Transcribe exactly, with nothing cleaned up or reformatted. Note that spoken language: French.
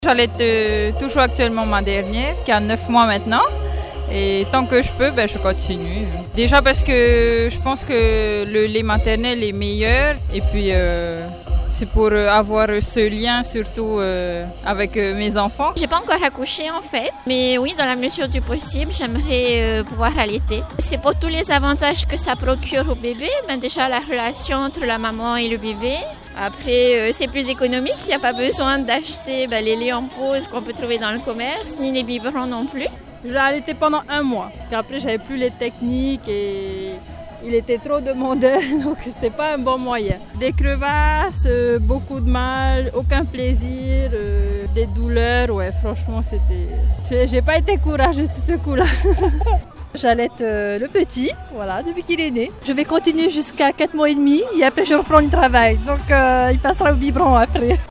J'allaite euh, toujours actuellement ma dernière, qui a neuf mois maintenant. Et tant que je peux, ben, je continue. Déjà parce que je pense que le lait maternel est meilleur. Et puis, euh, c'est pour avoir ce lien surtout euh, avec euh, mes enfants. J'ai pas encore accouché en fait, mais oui, dans la mesure du possible, j'aimerais euh, pouvoir allaiter. C'est pour tous les avantages que ça procure au bébé. Ben, déjà la relation entre la maman et le bébé. Après, euh, c'est plus économique, il n'y a pas besoin d'acheter ben, les laits en pause qu'on peut trouver dans le commerce, ni les biberons non plus. Je l'ai allaité pendant un mois, parce qu'après j'avais plus les techniques et il était trop demandeur, donc c'était pas un bon moyen. Des crevasses, euh, beaucoup de mal, aucun plaisir, euh, des douleurs, ouais franchement c'était... J'ai, j'ai pas été courageuse sur ce coup-là. J'allaite euh, le petit, voilà, depuis qu'il est né. Je vais continuer jusqu'à quatre mois et demi et après je reprends le travail, donc euh, il passera au biberon après.